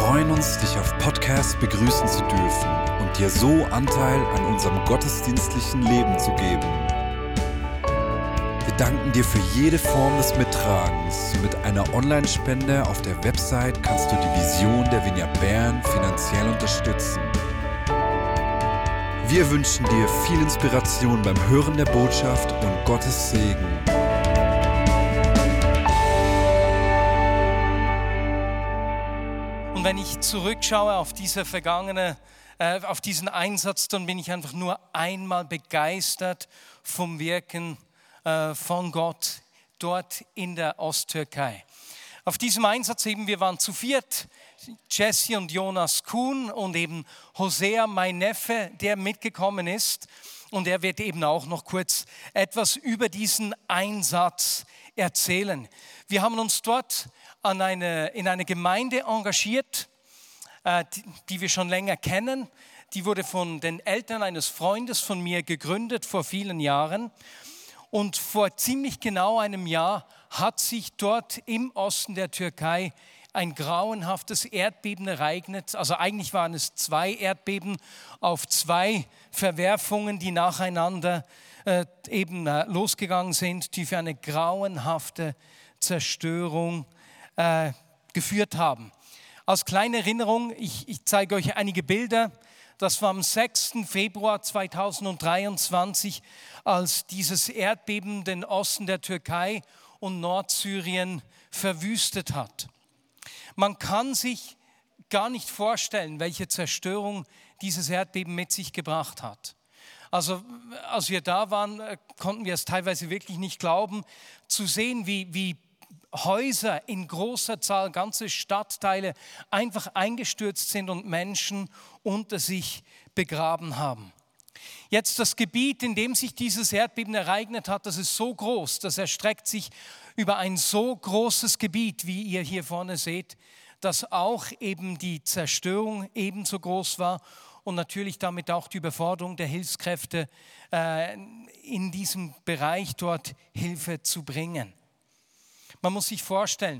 freuen uns, dich auf Podcast begrüßen zu dürfen und dir so Anteil an unserem gottesdienstlichen Leben zu geben. Wir danken dir für jede Form des Mittragens. Mit einer Online-Spende auf der Website kannst du die Vision der Vineyard Bern finanziell unterstützen. Wir wünschen dir viel Inspiration beim Hören der Botschaft und Gottes Segen. Und wenn ich zurückschaue auf auf diesen Einsatz, dann bin ich einfach nur einmal begeistert vom Wirken von Gott dort in der Osttürkei. Auf diesem Einsatz wir waren zu viert, Jesse und Jonas Kuhn und eben Hosea, mein Neffe, der mitgekommen ist. Und er wird eben auch noch kurz etwas über diesen Einsatz erzählen. Wir haben uns dort in eine Gemeinde engagiert, die wir schon länger kennen. Die wurde von den Eltern eines Freundes von mir gegründet vor vielen Jahren. Und vor ziemlich genau einem Jahr hat sich dort im Osten der Türkei ein grauenhaftes Erdbeben ereignet. Also eigentlich waren es 2 Erdbeben auf 2 Verwerfungen, die nacheinander losgegangen sind, die für eine grauenhafte Zerstörung geführt haben. Als kleine Erinnerung, ich zeige euch einige Bilder. Das war am 6. Februar 2023, als dieses Erdbeben den Osten der Türkei und Nordsyrien verwüstet hat. Man kann sich gar nicht vorstellen, welche Zerstörung dieses Erdbeben mit sich gebracht hat. Also als wir da waren, konnten wir es teilweise wirklich nicht glauben, zu sehen, wie Häuser in großer Zahl, ganze Stadtteile einfach eingestürzt sind und Menschen unter sich begraben haben. Jetzt das Gebiet, in dem sich dieses Erdbeben ereignet hat, das ist so groß, das erstreckt sich über ein so großes Gebiet, wie ihr hier vorne seht, dass auch eben die Zerstörung ebenso groß war und natürlich damit auch die Überforderung der Hilfskräfte in diesem Bereich dort Hilfe zu bringen. Man muss sich vorstellen,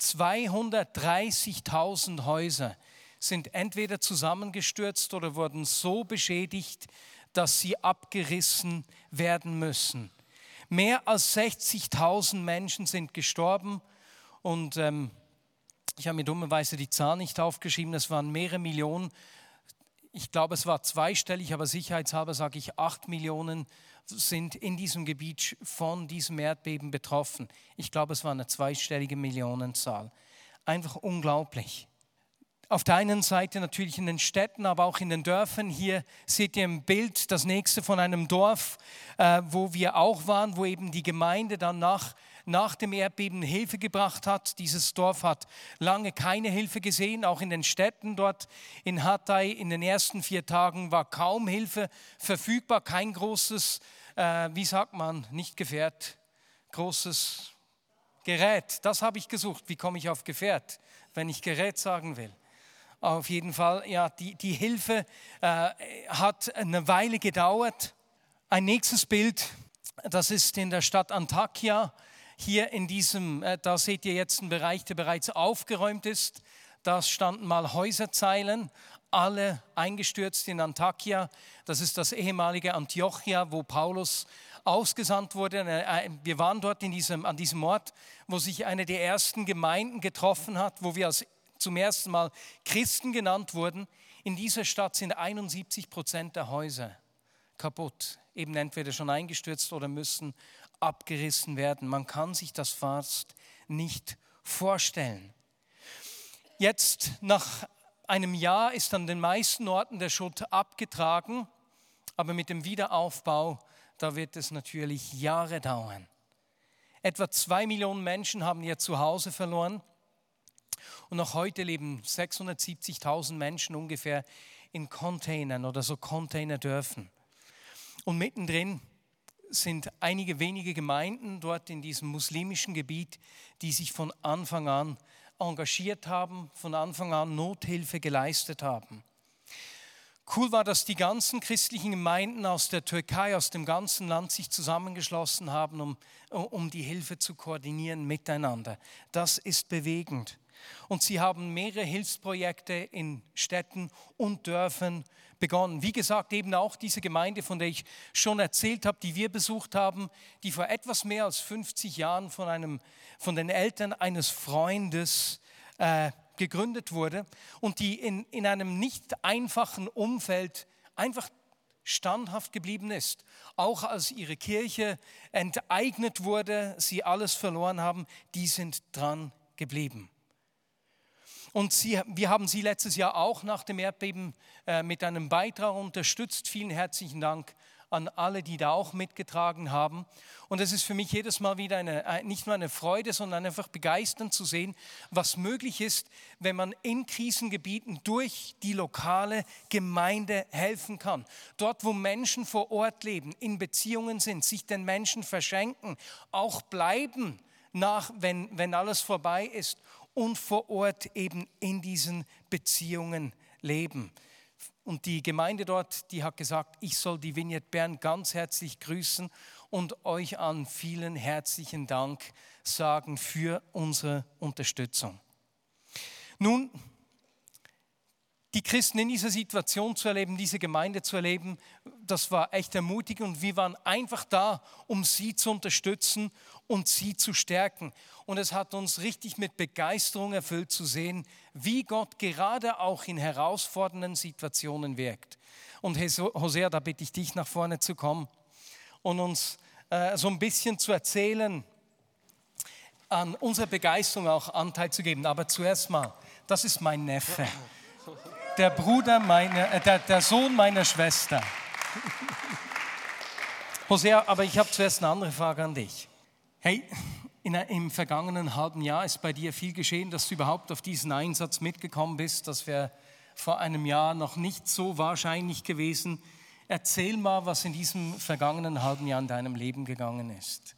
230.000 Häuser sind entweder zusammengestürzt oder wurden so beschädigt, dass sie abgerissen werden müssen. Mehr als 60.000 Menschen sind gestorben und ich habe mir dummerweise die Zahl nicht aufgeschrieben, es waren mehrere Millionen. Ich glaube, es war zweistellig, aber sicherheitshalber sage ich 8 Millionen sind in diesem Gebiet von diesem Erdbeben betroffen. Ich glaube, es war eine zweistellige Millionenzahl. Einfach unglaublich. Auf der einen Seite natürlich in den Städten, aber auch in den Dörfern. Hier seht ihr im Bild das nächste von einem Dorf, wo wir auch waren, wo eben die Gemeinde dann nach dem Erdbeben Hilfe gebracht hat. Dieses Dorf hat lange keine Hilfe gesehen, auch in den Städten dort in Hatay. In den ersten 4 Tagen war kaum Hilfe verfügbar, kein großes, nicht Gefährt, großes Gerät. Das habe ich gesucht. Wie komme ich auf Gefährt, wenn ich Gerät sagen will? Auf jeden Fall, ja, die Hilfe hat eine Weile gedauert. Ein nächstes Bild, das ist in der Stadt Antakya. Hier da seht ihr jetzt einen Bereich, der bereits aufgeräumt ist. Da standen mal Häuserzeilen, alle eingestürzt in Antakya. Das ist das ehemalige Antiochia, wo Paulus ausgesandt wurde. Wir waren dort an diesem Ort, wo sich eine der ersten Gemeinden getroffen hat, wo wir zum ersten Mal Christen genannt wurden. In dieser Stadt sind 71% der Häuser kaputt, eben entweder schon eingestürzt oder müssen abgerissen werden. Man kann sich das fast nicht vorstellen. Jetzt nach einem Jahr ist an den meisten Orten der Schutt abgetragen, aber mit dem Wiederaufbau, da wird es natürlich Jahre dauern. Etwa 2 Millionen Menschen haben ihr Zuhause verloren und noch heute leben 670.000 Menschen ungefähr in Containern oder so Containerdörfern. Und mittendrin sind einige wenige Gemeinden dort in diesem muslimischen Gebiet, die sich von Anfang an engagiert haben, von Anfang an Nothilfe geleistet haben. Cool war, dass die ganzen christlichen Gemeinden aus der Türkei, aus dem ganzen Land sich zusammengeschlossen haben, um die Hilfe zu koordinieren miteinander. Das ist bewegend. Und sie haben mehrere Hilfsprojekte in Städten und Dörfern begonnen. Wie gesagt, eben auch diese Gemeinde, von der ich schon erzählt habe, die wir besucht haben, die vor etwas mehr als 50 Jahren von den Eltern eines Freundes gegründet wurde und die in einem nicht einfachen Umfeld einfach standhaft geblieben ist. Auch als ihre Kirche enteignet wurde, sie alles verloren haben, die sind dran geblieben. Und wir haben sie letztes Jahr auch nach dem Erdbeben mit einem Beitrag unterstützt. Vielen herzlichen Dank an alle, die da auch mitgetragen haben. Und es ist für mich jedes Mal wieder nicht nur eine Freude, sondern einfach begeisternd zu sehen, was möglich ist, wenn man in Krisengebieten durch die lokale Gemeinde helfen kann. Dort, wo Menschen vor Ort leben, in Beziehungen sind, sich den Menschen verschenken, auch bleiben, wenn alles vorbei ist und vor Ort eben in diesen Beziehungen leben. Und die Gemeinde dort, die hat gesagt, ich soll die Vineyard Bern ganz herzlich grüßen und euch an vielen herzlichen Dank sagen für unsere Unterstützung. Nun, die Christen in dieser Situation zu erleben, diese Gemeinde zu erleben, das war echt ermutigend und wir waren einfach da, um sie zu unterstützen und sie zu stärken. Und es hat uns richtig mit Begeisterung erfüllt zu sehen, wie Gott gerade auch in herausfordernden Situationen wirkt. Und Hosea, da bitte ich dich nach vorne zu kommen und uns so ein bisschen zu erzählen, an unserer Begeisterung auch Anteil zu geben. Aber zuerst mal, das ist mein Neffe. Der Sohn meiner Schwester. Hosea, aber ich habe zuerst eine andere Frage an dich. Hey, im vergangenen halben Jahr ist bei dir viel geschehen, dass du überhaupt auf diesen Einsatz mitgekommen bist. Das wäre vor einem Jahr noch nicht so wahrscheinlich gewesen. Erzähl mal, was in diesem vergangenen halben Jahr in deinem Leben gegangen ist.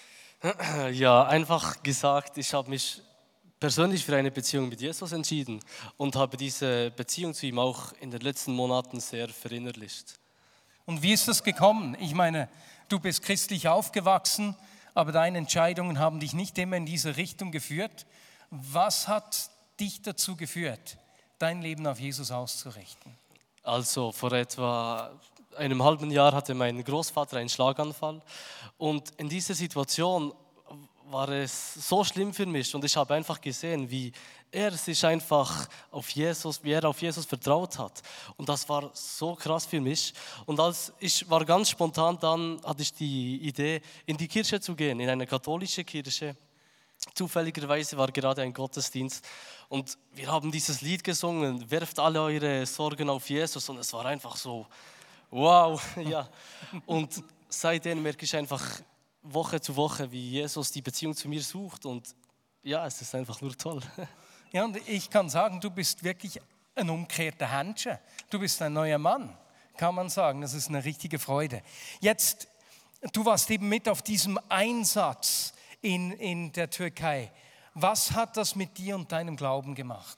Ja, einfach gesagt, ich habe mich persönlich für eine Beziehung mit Jesus entschieden und habe diese Beziehung zu ihm auch in den letzten Monaten sehr verinnerlicht. Und wie ist das gekommen? Ich meine, du bist christlich aufgewachsen, aber deine Entscheidungen haben dich nicht immer in diese Richtung geführt. Was hat dich dazu geführt, dein Leben auf Jesus auszurichten? Also vor etwa einem halben Jahr hatte mein Großvater einen Schlaganfall und in dieser Situation war es so schlimm für mich und ich habe einfach gesehen, wie er auf Jesus vertraut hat. Und das war so krass für mich. Und ich war ganz spontan, dann hatte ich die Idee, in die Kirche zu gehen, in eine katholische Kirche. Zufälligerweise war gerade ein Gottesdienst und wir haben dieses Lied gesungen, werft alle eure Sorgen auf Jesus, und es war einfach so, wow, ja. Und seitdem merke ich einfach Woche zu Woche, wie Jesus die Beziehung zu mir sucht, und ja, es ist einfach nur toll. Ja, und ich kann sagen, du bist wirklich ein umgekehrter Händchen. Du bist ein neuer Mann, kann man sagen. Das ist eine richtige Freude. Jetzt, du warst eben mit auf diesem Einsatz in der Türkei. Was hat das mit dir und deinem Glauben gemacht?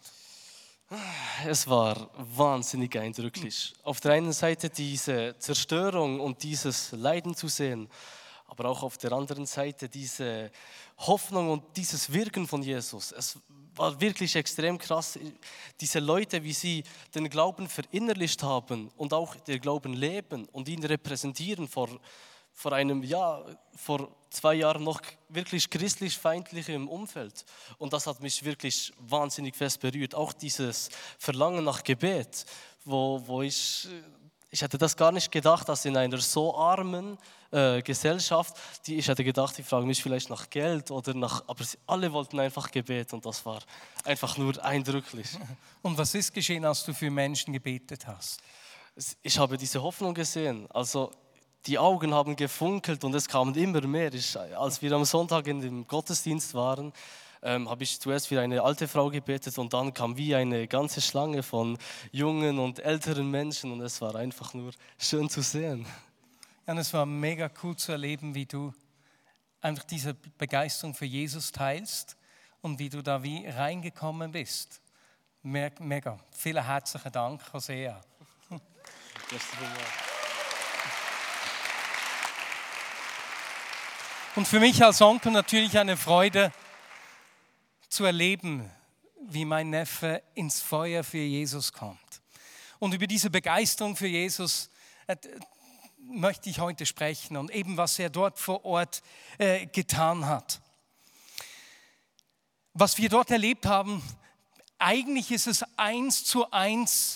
Es war wahnsinnig eindrücklich. Auf der einen Seite diese Zerstörung und dieses Leiden zu sehen, aber auch auf der anderen Seite diese Hoffnung und dieses Wirken von Jesus. Es war wirklich extrem krass, diese Leute, wie sie den Glauben verinnerlicht haben und auch den Glauben leben und ihn repräsentieren vor 2 Jahren noch wirklich christlich-feindlichem Umfeld. Und das hat mich wirklich wahnsinnig fest berührt. Auch dieses Verlangen nach Gebet, wo ich hätte das gar nicht gedacht, dass in einer so armen Gesellschaft, ich hätte gedacht, die fragen mich vielleicht nach Geld aber alle wollten einfach Gebet, und das war einfach nur eindrücklich. Und was ist geschehen, als du für Menschen gebetet hast? Ich habe diese Hoffnung gesehen, also die Augen haben gefunkelt und es kamen immer mehr. Als wir am Sonntag in dem Gottesdienst waren, habe ich zuerst für eine alte Frau gebetet und dann kam wie eine ganze Schlange von jungen und älteren Menschen, und es war einfach nur schön zu sehen. Ja, und es war mega cool zu erleben, wie du einfach diese Begeisterung für Jesus teilst und wie du da wie reingekommen bist. Mega. Vielen herzlichen Dank, Hosea. Merci vielmals. Und für mich als Onkel natürlich eine Freude zu erleben, wie mein Neffe ins Feuer für Jesus kommt. Und über diese Begeisterung für Jesus möchte ich heute sprechen und eben, was er dort vor Ort getan hat. Was wir dort erlebt haben, eigentlich ist es 1:1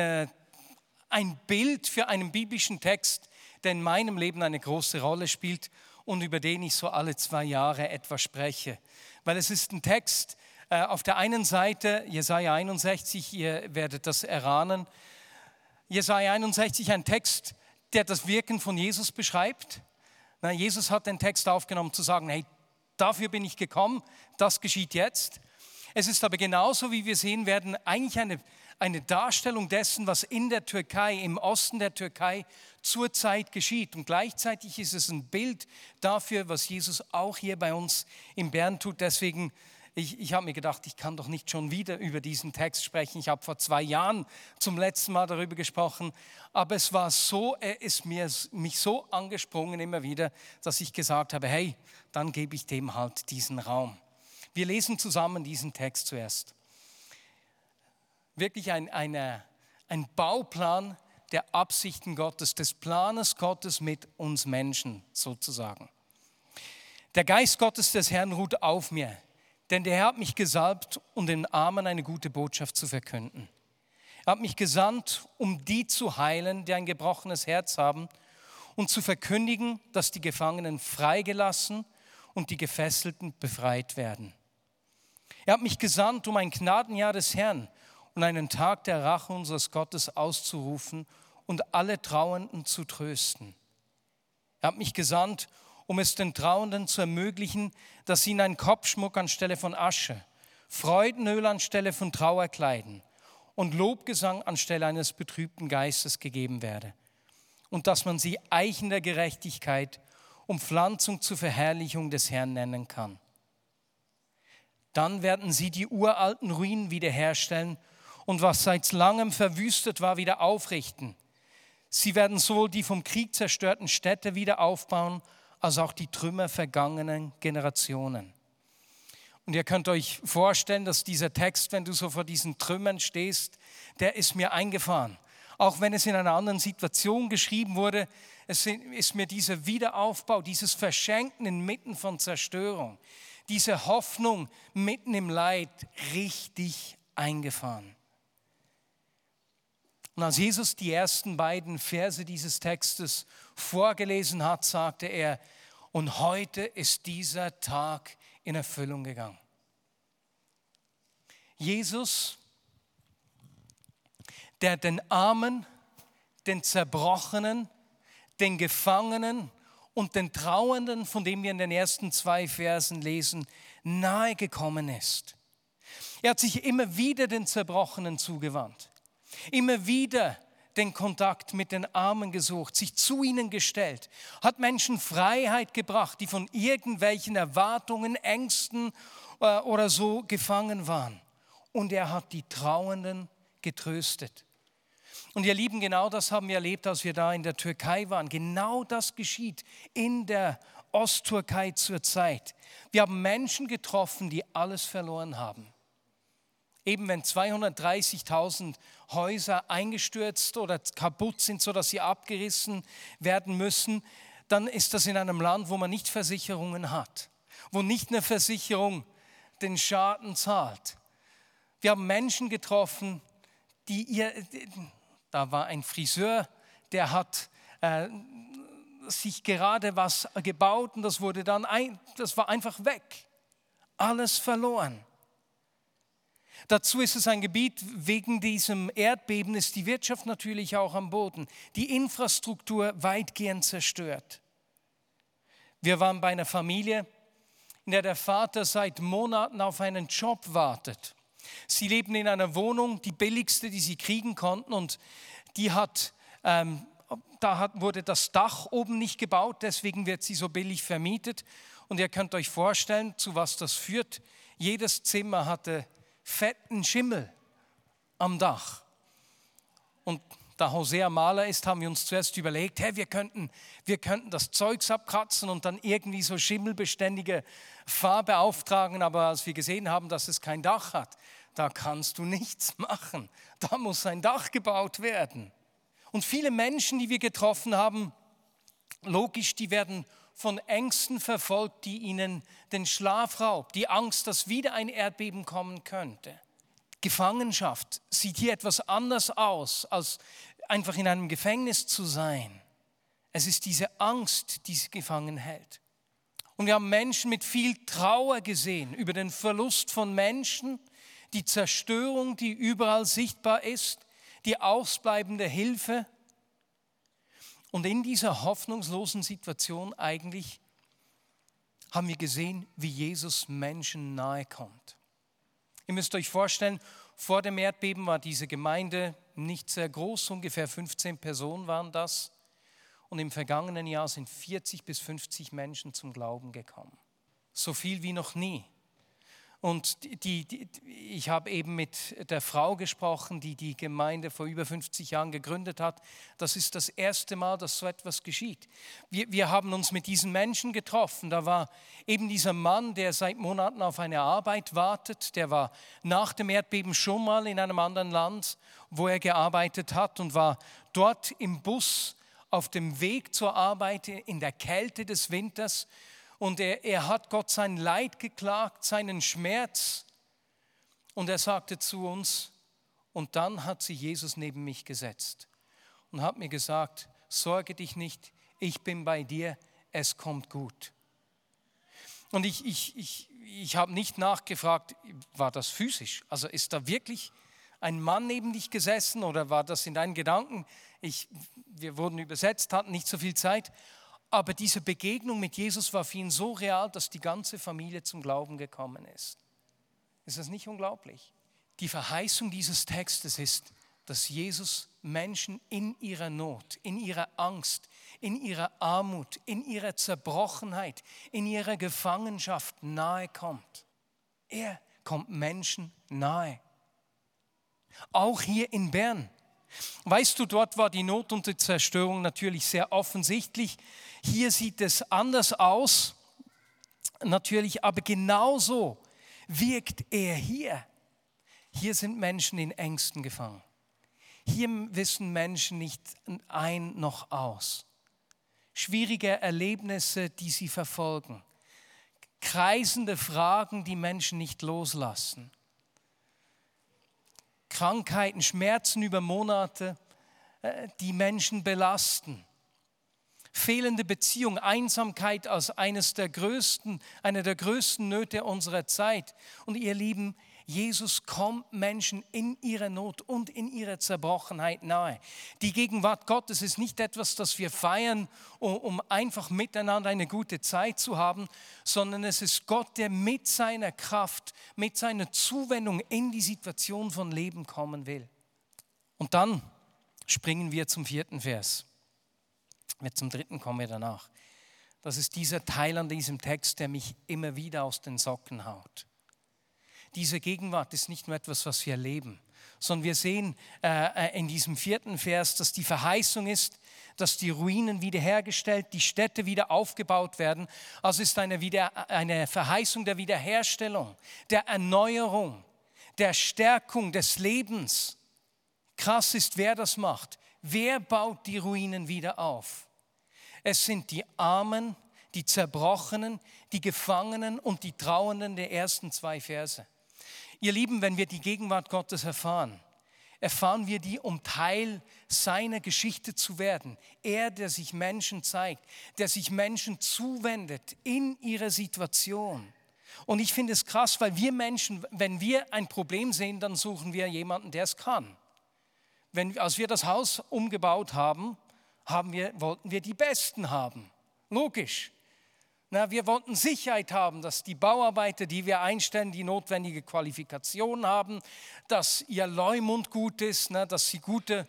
ein Bild für einen biblischen Text, der in meinem Leben eine große Rolle spielt und über den ich so alle 2 Jahre etwas spreche. Weil es ist ein Text, auf der einen Seite, Jesaja 61, ihr werdet das erahnen, Jesaja 61, ein Text, der das Wirken von Jesus beschreibt. Jesus hat den Text aufgenommen, zu sagen, hey, dafür bin ich gekommen, das geschieht jetzt. Es ist aber genauso, wie wir sehen werden, eigentlich eine Darstellung dessen, was in der Türkei, im Osten der Türkei zurzeit geschieht. Und gleichzeitig ist es ein Bild dafür, was Jesus auch hier bei uns in Bern tut. Deswegen, ich habe mir gedacht, ich kann doch nicht schon wieder über diesen Text sprechen. Ich habe vor 2 Jahren zum letzten Mal darüber gesprochen. Aber es war so, er ist mich so angesprungen immer wieder, dass ich gesagt habe, hey, dann gebe ich dem halt diesen Raum. Wir lesen zusammen diesen Text zuerst. Wirklich ein Bauplan der Absichten Gottes, des Planes Gottes mit uns Menschen sozusagen. Der Geist Gottes des Herrn ruht auf mir, denn der Herr hat mich gesalbt, um den Armen eine gute Botschaft zu verkünden. Er hat mich gesandt, um die zu heilen, die ein gebrochenes Herz haben, und zu verkündigen, dass die Gefangenen freigelassen und die Gefesselten befreit werden. Er hat mich gesandt, um ein Gnadenjahr des Herrn und einen Tag der Rache unseres Gottes auszurufen und alle Trauernden zu trösten. Er hat mich gesandt, um es den Trauernden zu ermöglichen, dass ihnen ein Kopfschmuck anstelle von Asche, Freudenöl anstelle von Trauerkleiden und Lobgesang anstelle eines betrübten Geistes gegeben werde. Und dass man sie Eichen der Gerechtigkeit, Pflanzung zur Verherrlichung des Herrn nennen kann. Dann werden sie die uralten Ruinen wiederherstellen und was seit langem verwüstet war, wieder aufrichten. Sie werden sowohl die vom Krieg zerstörten Städte wieder aufbauen, als auch die Trümmer vergangenen Generationen. Und ihr könnt euch vorstellen, dass dieser Text, wenn du so vor diesen Trümmern stehst, der ist mir eingefahren. Auch wenn es in einer anderen Situation geschrieben wurde, es ist mir dieser Wiederaufbau, dieses Verschenken inmitten von Zerstörung, diese Hoffnung mitten im Leid richtig eingefahren. Und als Jesus die ersten beiden Verse dieses Textes vorgelesen hat, sagte er, und heute ist dieser Tag in Erfüllung gegangen. Jesus, der den Armen, den Zerbrochenen, den Gefangenen und den Trauernden, von dem wir in den ersten 2 Versen lesen, nahe gekommen ist. Er hat sich immer wieder den Zerbrochenen zugewandt, immer wieder den Kontakt mit den Armen gesucht, sich zu ihnen gestellt, hat Menschen Freiheit gebracht, die von irgendwelchen Erwartungen, Ängsten oder so gefangen waren. Und er hat die Trauernden getröstet. Und ihr Lieben, genau das haben wir erlebt, als wir da in der Türkei waren. Genau das geschieht in der Osttürkei zur Zeit. Wir haben Menschen getroffen, die alles verloren haben. Eben wenn 230.000 Häuser eingestürzt oder kaputt sind, sodass sie abgerissen werden müssen, dann ist das in einem Land, wo man nicht Versicherungen hat, wo nicht eine Versicherung den Schaden zahlt. Wir haben Menschen getroffen, da war ein Friseur, der hat sich gerade was gebaut und das war einfach weg. Alles verloren. Dazu ist es ein Gebiet, wegen diesem Erdbeben ist die Wirtschaft natürlich auch am Boden, die Infrastruktur weitgehend zerstört. Wir waren bei einer Familie, in der der Vater seit Monaten auf einen Job wartet. Sie leben in einer Wohnung, die billigste, die sie kriegen konnten, und wurde das Dach oben nicht gebaut, deswegen wird sie so billig vermietet. Und ihr könnt euch vorstellen, zu was das führt. Jedes Zimmer hatte fetten Schimmel am Dach. Und da Hosea Maler ist, haben wir uns zuerst überlegt, hey, wir könnten das Zeugs abkratzen und dann irgendwie so schimmelbeständige Farbe auftragen. Aber als wir gesehen haben, dass es kein Dach hat, da kannst du nichts machen. Da muss ein Dach gebaut werden. Und viele Menschen, die wir getroffen haben, logisch, die werden von Ängsten verfolgt, die ihnen den Schlaf raubt, die Angst, dass wieder ein Erdbeben kommen könnte. Gefangenschaft sieht hier etwas anders aus, als einfach in einem Gefängnis zu sein. Es ist diese Angst, die sie gefangen hält. Und wir haben Menschen mit viel Trauer gesehen über den Verlust von Menschen, die Zerstörung, die überall sichtbar ist, die ausbleibende Hilfe. Und in dieser hoffnungslosen Situation eigentlich haben wir gesehen, wie Jesus Menschen nahe kommt. Ihr müsst euch vorstellen, vor dem Erdbeben war diese Gemeinde nicht sehr groß, ungefähr 15 Personen waren das. Und im vergangenen Jahr sind 40 bis 50 Menschen zum Glauben gekommen. So viel wie noch nie. Und ich habe eben mit der Frau gesprochen, die die Gemeinde vor über 50 Jahren gegründet hat. Das ist das erste Mal, dass so etwas geschieht. Wir haben uns mit diesen Menschen getroffen. Da war eben dieser Mann, der seit Monaten auf eine Arbeit wartet. Der war nach dem Erdbeben schon mal in einem anderen Land, wo er gearbeitet hat und war dort im Bus auf dem Weg zur Arbeit in der Kälte des Winters. Und er hat Gott sein Leid geklagt, seinen Schmerz. Und er sagte zu uns, und dann hat sich Jesus neben mich gesetzt und hat mir gesagt, sorge dich nicht, ich bin bei dir, es kommt gut. Und ich habe nicht nachgefragt, war das physisch? Also ist da wirklich ein Mann neben dich gesessen oder war das in deinen Gedanken? Wir wurden übersetzt, hatten nicht so viel Zeit. Aber diese Begegnung mit Jesus war für ihn so real, dass die ganze Familie zum Glauben gekommen ist. Ist das nicht unglaublich? Die Verheißung dieses Textes ist, dass Jesus Menschen in ihrer Not, in ihrer Angst, in ihrer Armut, in ihrer Zerbrochenheit, in ihrer Gefangenschaft nahe kommt. Er kommt Menschen nahe. Auch hier in Bern. Weißt du, dort war die Not und die Zerstörung natürlich sehr offensichtlich. Hier sieht es anders aus, natürlich, aber genauso wirkt er hier. Hier sind Menschen in Ängsten gefangen. Hier wissen Menschen nicht ein noch aus. Schwierige Erlebnisse, die sie verfolgen. Kreisende Fragen, die Menschen nicht loslassen. Krankheiten, Schmerzen über Monate, die Menschen belasten. Fehlende Beziehung, Einsamkeit als einer der größten Nöte unserer Zeit. Und ihr Lieben, Jesus kommt Menschen in ihrer Not und in ihrer Zerbrochenheit nahe. Die Gegenwart Gottes ist nicht etwas, das wir feiern, um einfach miteinander eine gute Zeit zu haben, sondern es ist Gott, der mit seiner Kraft, mit seiner Zuwendung in die Situation von Leben kommen will. Und dann springen wir zum 4. Vers. Zum 3. kommen wir danach. Das ist dieser Teil an diesem Text, der mich immer wieder aus den Socken haut. Diese Gegenwart ist nicht nur etwas, was wir erleben, sondern wir sehen in diesem 4. Vers, dass die Verheißung ist, dass die Ruinen wiederhergestellt, die Städte wieder aufgebaut werden. Also ist eine Verheißung der Wiederherstellung, der Erneuerung, der Stärkung des Lebens. Krass ist, wer das macht. Wer baut die Ruinen wieder auf? Es sind die Armen, die Zerbrochenen, die Gefangenen und die Trauernden der ersten 2 Verse. Ihr Lieben, wenn wir die Gegenwart Gottes erfahren wir die, um Teil seiner Geschichte zu werden. Er, der sich Menschen zeigt, der sich Menschen zuwendet in ihrer Situation. Und ich finde es krass, weil wir Menschen, wenn wir ein Problem sehen, dann suchen wir jemanden, der es kann. Als wir das Haus umgebaut haben, wollten wir die Besten haben. Logisch. Wir wollten Sicherheit haben, dass die Bauarbeiter, die wir einstellen, die notwendige Qualifikation haben, dass ihr Leumund gut ist, dass sie gute,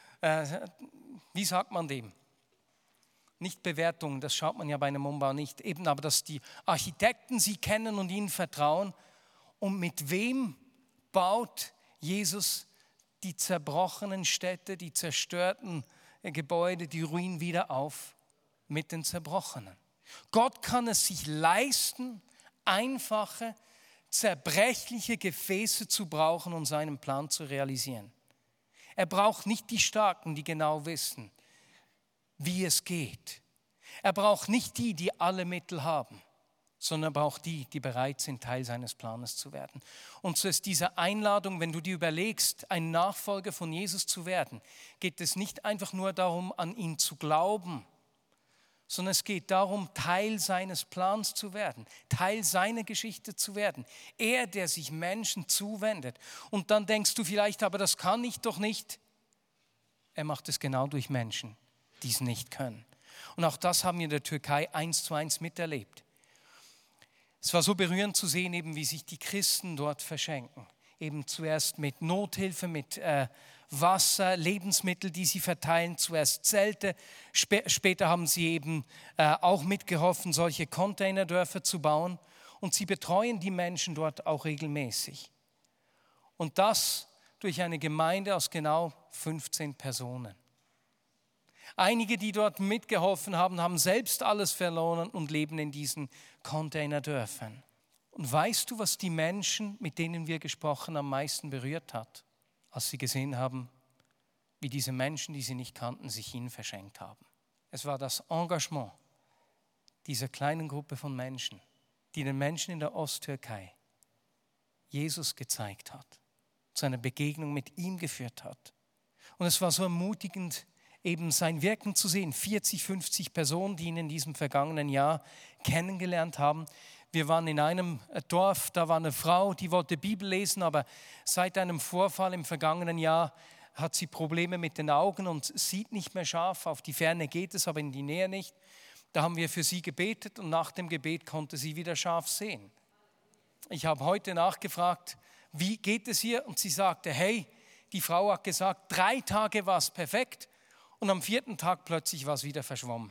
wie sagt man dem? Nicht Bewertungen, das schaut man ja bei einem Umbau nicht, eben aber, dass die Architekten sie kennen und ihnen vertrauen. Und mit wem baut Jesus die zerbrochenen Städte, die zerstörten Gebäude, die Ruinen wieder auf mit den Zerbrochenen. Gott kann es sich leisten, einfache, zerbrechliche Gefäße zu brauchen und seinen Plan zu realisieren. Er braucht nicht die Starken, die genau wissen, wie es geht. Er braucht nicht die, die alle Mittel haben, sondern er braucht die, die bereit sind, Teil seines Planes zu werden. Und so ist diese Einladung, wenn du dir überlegst, ein Nachfolger von Jesus zu werden, geht es nicht einfach nur darum, an ihn zu glauben, sondern es geht darum, Teil seines Plans zu werden, Teil seiner Geschichte zu werden. Er, der sich Menschen zuwendet. Und dann denkst du vielleicht, aber das kann ich doch nicht. Er macht es genau durch Menschen, die es nicht können. Und auch das haben wir in der Türkei 1:1 miterlebt. Es war so berührend zu sehen, eben wie sich die Christen dort verschenken. Eben zuerst mit Nothilfe, mit Wasser, Lebensmittel, die sie verteilen, zuerst Zelte. Später haben sie eben auch mitgeholfen, solche Containerdörfer zu bauen. Und sie betreuen die Menschen dort auch regelmäßig. Und das durch eine Gemeinde aus genau 15 Personen. Einige, die dort mitgeholfen haben, haben selbst alles verloren und leben in diesen Containerdörfern. Und weißt du, was die Menschen, mit denen wir gesprochen haben, am meisten berührt hat, als sie gesehen haben, wie diese Menschen, die sie nicht kannten, sich ihnen verschenkt haben? Es war das Engagement dieser kleinen Gruppe von Menschen, die den Menschen in der Osttürkei Jesus gezeigt hat, zu einer Begegnung mit ihm geführt hat. Und es war so ermutigend, eben sein Wirken zu sehen. 40, 50 Personen, die ihn in diesem vergangenen Jahr kennengelernt haben. Wir waren in einem Dorf, da war eine Frau, die wollte Bibel lesen, aber seit einem Vorfall im vergangenen Jahr hat sie Probleme mit den Augen und sieht nicht mehr scharf. Auf die Ferne geht es, aber in die Nähe nicht. Da haben wir für sie gebetet und nach dem Gebet konnte sie wieder scharf sehen. Ich habe heute nachgefragt, wie geht es ihr? Und sie sagte, hey, die Frau hat gesagt, 3 Tage war es perfekt. Und am 4. Tag plötzlich war es wieder verschwommen.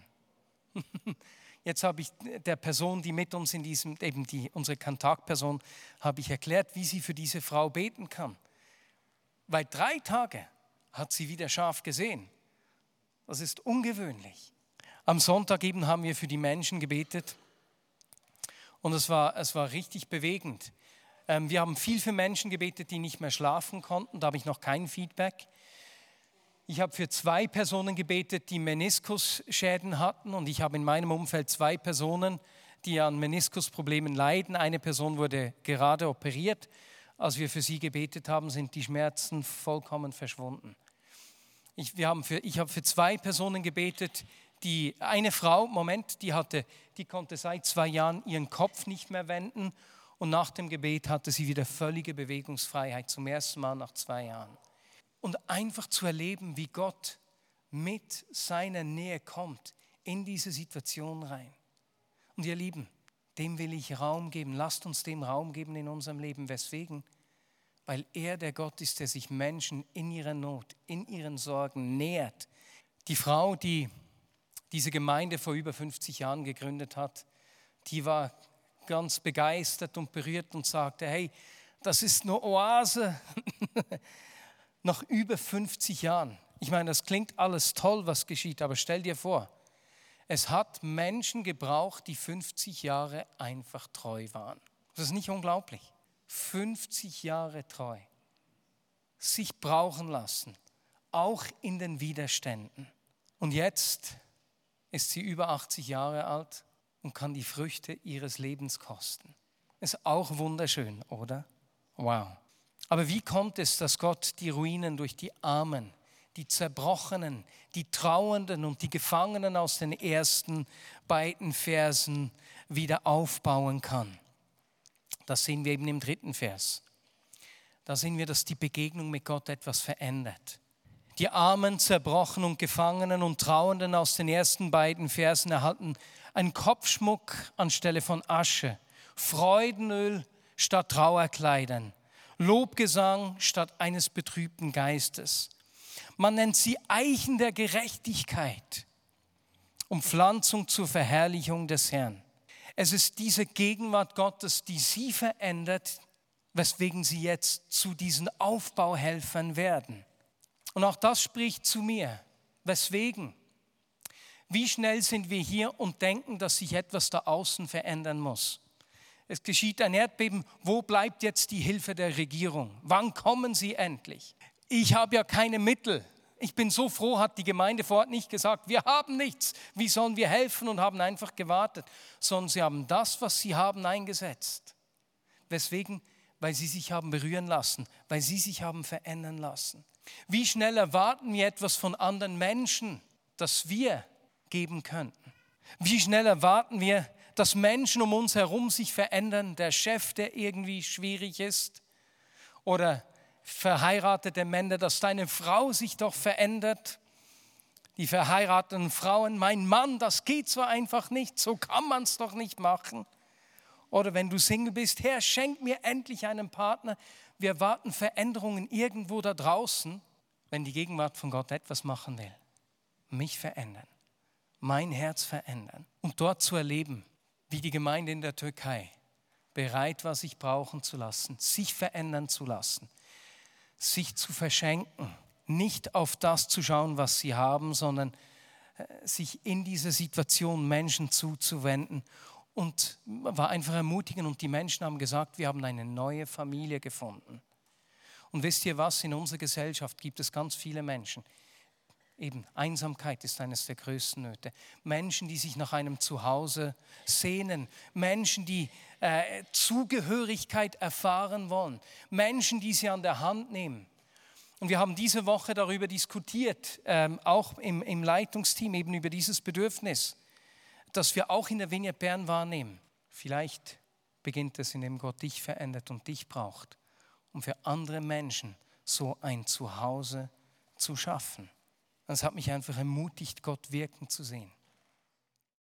Jetzt habe ich der Person, die mit uns in diesem, eben unsere Kontaktperson, habe ich erklärt, wie sie für diese Frau beten kann. Weil 3 Tage hat sie wieder scharf gesehen. Das ist ungewöhnlich. Am Sonntag eben haben wir für die Menschen gebetet und es war richtig bewegend. Wir haben viel für Menschen gebetet, die nicht mehr schlafen konnten. Da habe ich noch kein Feedback. Ich habe für 2 Personen gebetet, die Meniskusschäden hatten und ich habe in meinem Umfeld 2 Personen, die an Meniskusproblemen leiden. Eine Person wurde gerade operiert. Als wir für sie gebetet haben, sind die Schmerzen vollkommen verschwunden. Ich habe für 2 Personen gebetet, eine Frau, die konnte seit 2 Jahren ihren Kopf nicht mehr wenden und nach dem Gebet hatte sie wieder völlige Bewegungsfreiheit, zum ersten Mal nach 2 Jahren. Und einfach zu erleben, wie Gott mit seiner Nähe kommt in diese Situation rein. Und ihr Lieben, dem will ich Raum geben. Lasst uns dem Raum geben in unserem Leben. Weswegen? Weil er der Gott ist, der sich Menschen in ihrer Not, in ihren Sorgen nähert. Die Frau, die diese Gemeinde vor über 50 Jahren gegründet hat, die war ganz begeistert und berührt und sagte, hey, das ist eine Oase. Nach über 50 Jahren. Ich meine, das klingt alles toll, was geschieht, aber stell dir vor, es hat Menschen gebraucht, die 50 Jahre einfach treu waren. Das ist nicht unglaublich. 50 Jahre treu. Sich brauchen lassen, auch in den Widerständen. Und jetzt ist sie über 80 Jahre alt und kann die Früchte ihres Lebens kosten. Ist auch wunderschön, oder? Wow. Aber wie kommt es, dass Gott die Ruinen durch die Armen, die Zerbrochenen, die Trauernden und die Gefangenen aus den ersten beiden Versen wieder aufbauen kann? Das sehen wir eben im 3. Vers. Da sehen wir, dass die Begegnung mit Gott etwas verändert. Die Armen, Zerbrochenen und Gefangenen und Trauernden aus den ersten beiden Versen erhalten einen Kopfschmuck anstelle von Asche, Freudenöl statt Trauerkleidern, Lobgesang statt eines betrübten Geistes. Man nennt sie Eichen der Gerechtigkeit, Pflanzung zur Verherrlichung des Herrn. Es ist diese Gegenwart Gottes, die sie verändert, weswegen sie jetzt zu diesen Aufbauhelfern werden. Und auch das spricht zu mir. Weswegen? Wie schnell sind wir hier und denken, dass sich etwas da außen verändern muss? Es geschieht ein Erdbeben. Wo bleibt jetzt die Hilfe der Regierung? Wann kommen sie endlich? Ich habe ja keine Mittel. Ich bin so froh, hat die Gemeinde vor Ort nicht gesagt, wir haben nichts, wie sollen wir helfen, und haben einfach gewartet, sondern sie haben das, was sie haben, eingesetzt. Weswegen? Weil sie sich haben berühren lassen, weil sie sich haben verändern lassen. Wie schnell erwarten wir etwas von anderen Menschen, das wir geben könnten? Wie schnell erwarten wir, dass Menschen um uns herum sich verändern, der Chef, der irgendwie schwierig ist, oder verheiratete Männer, dass deine Frau sich doch verändert, die verheirateten Frauen, mein Mann, das geht so einfach nicht, so kann man es doch nicht machen. Oder wenn du Single bist, Herr, schenk mir endlich einen Partner. Wir erwarten Veränderungen irgendwo da draußen, wenn die Gegenwart von Gott etwas machen will. Mich verändern, mein Herz verändern und dort zu erleben, wie die Gemeinde in der Türkei bereit war, sich brauchen zu lassen, sich verändern zu lassen, sich zu verschenken, nicht auf das zu schauen, was sie haben, sondern sich in dieser Situation Menschen zuzuwenden, und war einfach ermutigend, und die Menschen haben gesagt, wir haben eine neue Familie gefunden. Und wisst ihr was, in unserer Gesellschaft gibt es ganz viele Menschen, eben Einsamkeit ist eines der größten Nöte, Menschen, die sich nach einem Zuhause sehnen, Menschen, die Zugehörigkeit erfahren wollen, Menschen, die sie an der Hand nehmen. Und wir haben diese Woche darüber diskutiert, auch im Leitungsteam, eben über dieses Bedürfnis, dass wir auch in der Vineyard Bern wahrnehmen. Vielleicht beginnt es, indem Gott dich verändert und dich braucht, um für andere Menschen so ein Zuhause zu schaffen. Das hat mich einfach ermutigt, Gott wirken zu sehen.